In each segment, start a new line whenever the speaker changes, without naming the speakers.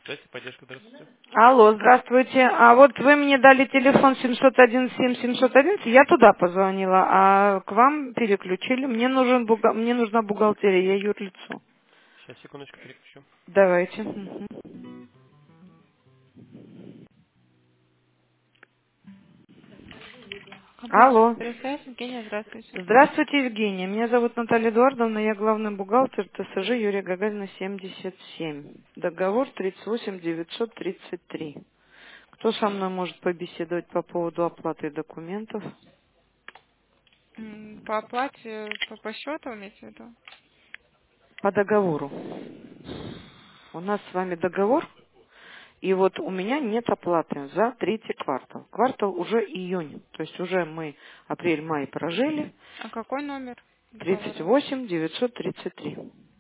Здравствуйте, поддержка, здравствуйте.
Алло, здравствуйте. А вот вы мне дали телефон 701-711, я туда позвонила, а к вам переключили. Мне нужна бухгалтерия, я юрлицо.
Сейчас, секундочку, переключу.
Давайте. Мгм.
Компания
Алло.
ТСС, Евгения, здравствуйте.
Здравствуйте, Евгения. Меня зовут Наталья Эдуардовна, я главный бухгалтер ТСЖ Юрия Гагарина, 77. Договор 38933. Кто со мной может побеседовать по поводу оплаты документов?
По оплате, по счету имеете в виду?
По договору. У нас с вами договор, и вот у меня нет оплаты за третий квартал. Квартал уже июнь, то есть уже мы апрель-май прожили,
А какой номер договора?
38 933.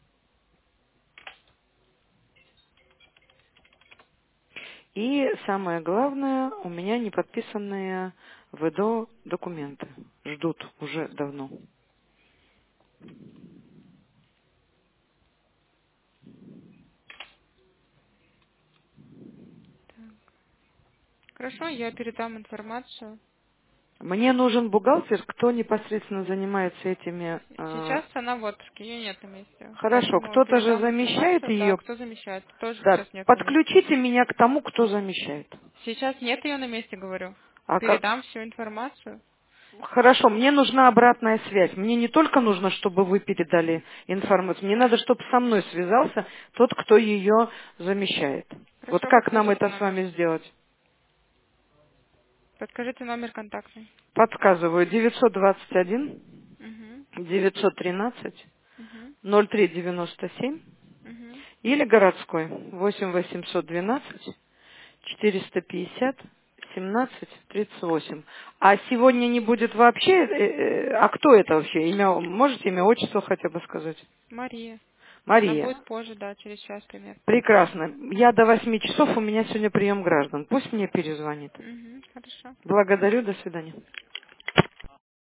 И самое главное, у меня не подписанные ВДО документы. Ждут уже давно.
Хорошо, я передам информацию.
Мне нужен бухгалтер, кто непосредственно занимается этими.
Сейчас она в отпуске, ее нет на месте.
Хорошо,
Поэтому
кто-то же
передам
замещает
информацию, да,
ее.
кто замещает. Тоже
Да,
сейчас нет на месте.
подключите меня к тому, кто замещает.
Сейчас нет ее на месте, говорю.
А как?
Передам всю информацию.
Хорошо, мне нужна обратная связь. Мне не только нужно, чтобы вы передали информацию, мне надо, чтобы со мной связался тот, кто ее замещает. Вот
Хорошо,
как нам
подскажите
это с
номер.
вами сделать?
Подскажите номер контактный.
Подсказываю, 921
Угу.
913
Угу.
0397
Угу.
или городской 8 812 450 17 38. А сегодня не будет вообще, а кто это вообще? Можете имя, отчество хотя бы сказать?
Мария. Она
Мария.
будет позже, да, через час примерно.
Прекрасно. Я до 8 часов, у меня сегодня прием граждан. Пусть мне перезвонит.
Угу. Хорошо.
Благодарю, до свидания.